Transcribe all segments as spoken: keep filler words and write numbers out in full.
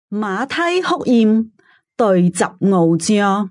馬太福音第十五章。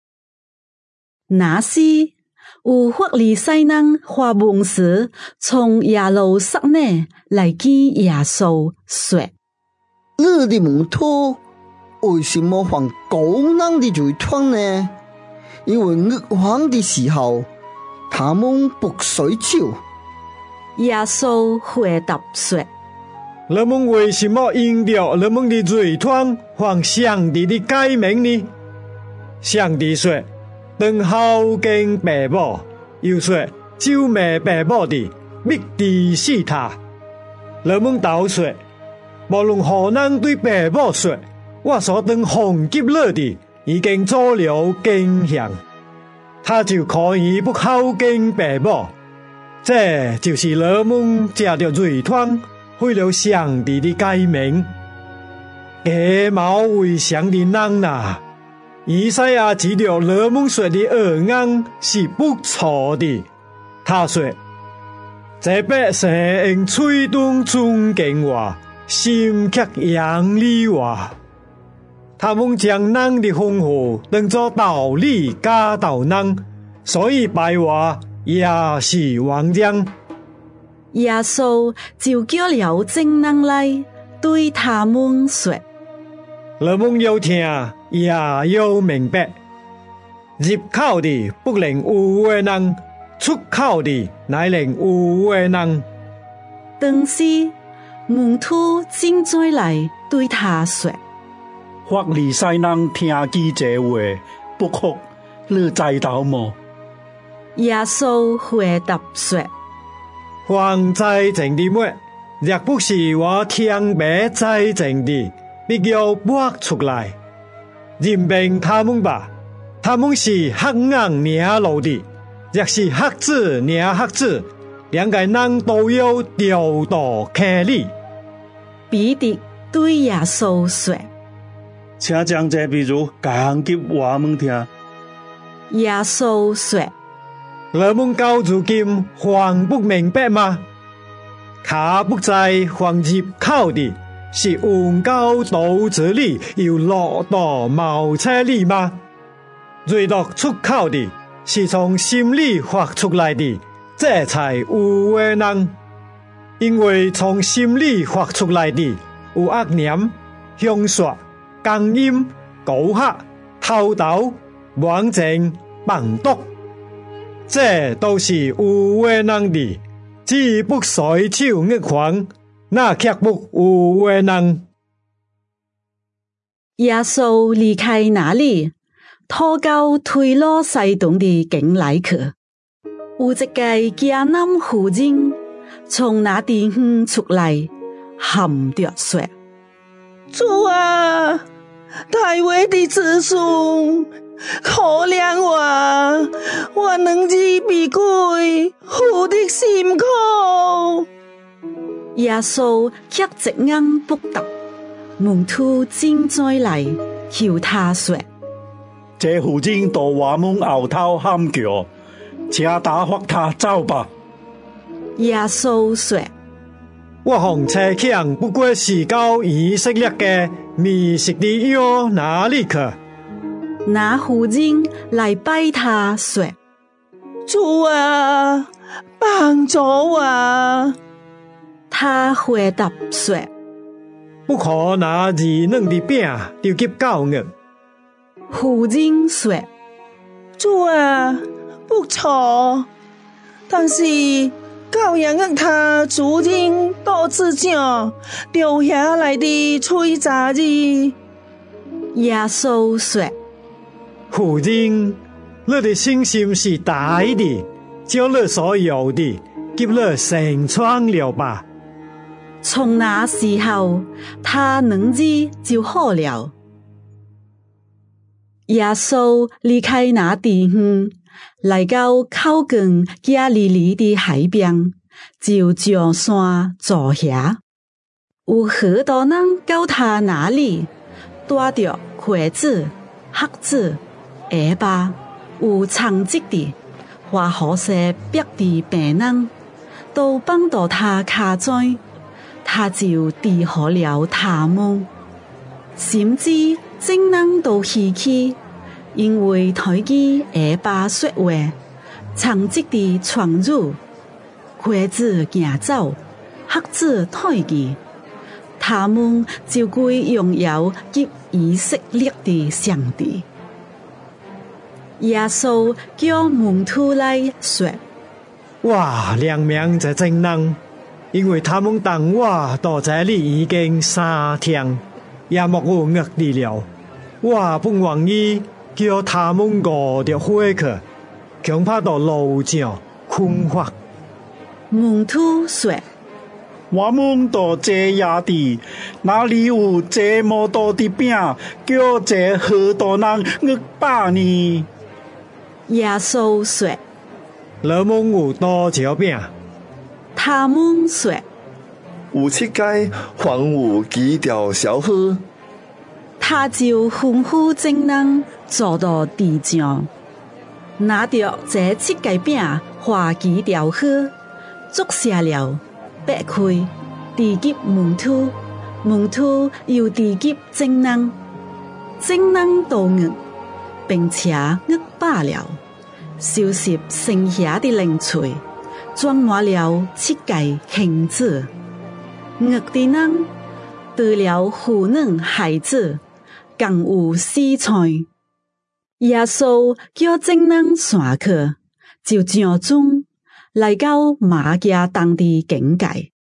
那時，有法利賽人發文士從耶路撒冷來見耶穌，說： 你的門徒為什麼犯高人的罪狀呢？因為日荒的時候，他們不洗手。 耶穌回答說： 你們為什麼因着你們的罪狀犯上帝的誡命呢？上帝說：當孝敬父母，又說咒罵父母的，必治死他。你們都說，無論何人對父母說，我所當奉給你的，已經做了貢獻，他就可以不孝敬父母。這就是你們藉着罪狀毀了上帝的誡命。假冒為善的人啊，以賽亞知道你們說的惡言是不錯的。他說：這百姓用嘴中尊敬我，心卻遠離我。他們將人的豐富當作道理教導人，所以拜我也是妄講。 耶穌就叫了眾人來，對他們說： 你們要聽，也要明白。入口的不能污穢人，出口的乃能污穢人。 當時門徒進前來，對他說： 法利賽人聽見這話，不哭，你知道麼？ 耶穌回答說： 凡在淨的末，若不是我聽白在淨的，必要挖出來，任憑他們吧。他們是黑暗惹路的，若是黑子惹黑子，兩個人都要掉到坑裡。 彼得對耶穌說： 請將這比喻講給我們聽。 耶穌說： 你們到如今還不明白嗎？卡不在還入口的，是混到肚子裡又落到茅廁裡嗎？墜到出口的，是從心裡發出來的，這才污穢人。因為從心裡發出來的，有惡念、凶殺、奸淫、苟合、偷盜、妄證、謗讟，這都是污穢人的。只不洗手日荒，那卻不污穢人。 耶穌離開那裡，拖到推羅西頓的境來去。有一個迦南婦人從那地方出來，喊着說： 主啊，大衛的子孫，可憐我，我能知避鬼，父的心苦。 耶穌卻一言不答。門徒進前來，求他說： 這婦人到我們後頭喊叫，請打發他走吧。 耶穌說： 我奉差遣不過是到以色列嘅迷失的羊那裡去。 那婦人來拜他說： 主啊，幫助我。 他回答說： 不可拿兒嫩的餅丟給狗兒。 婦人說： 主啊，不錯，但是狗也讓他主人多指甲掉下來的碎渣子。 耶穌說： 婦人，你的信心是大的，將你所有的給你成全了吧。 從那時候，他能治就好了。耶穌離開那地方，來到靠近加利利的海邊，就上山坐下。有許多人到他那裡，帶着瘸子、瞎子、啞巴，有殘疾的，或好些別的病人，都放到他腳前。他就治好了他們。 甚至正人都稀奇，因为台机下巴说话，长直地传入，瘸子行走，瞎子退去。他们就归荣耀及以色列的上帝。耶稣叫门徒来说： 我亮明在正人，因为他们等我到这里已经三天，也莫有饿地了。我不愿意叫他们饿着回去，恐怕到路上困乏。 门徒说： 我们到这野地，哪里有这么多的饼，叫这许多人饿饱呢？ 耶稣说： 你们有多少饼？ 他们说： 有七间，还有几条小河。 他就吩咐正人坐到地上，拿着这七个饼和几条河，作下了，掰开，递给门徒，门徒又递给正人，正人都饿，并且饿饱了，收拾剩下的零碎，装满了七个瓶子。饿的人得了妇女孩子，更有蔬菜。耶稣叫正人散去，就上钟来到马加当的境界。